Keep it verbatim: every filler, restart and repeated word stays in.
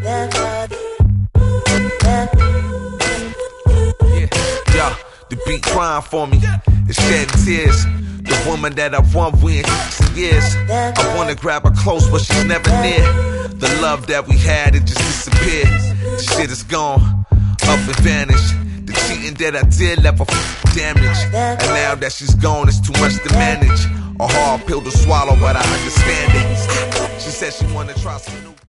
Yeah, the beat crying for me, it's shedding tears. The woman that I want, we ain't some years. I wanna grab her close, but she's never near. The love that we had, it just disappeared. The shit is gone, up and vanished. The cheating that I did left a f damage. And now that she's gone, it's too much to manage. A hard pill to swallow, but I understand it. She said she wanna try some new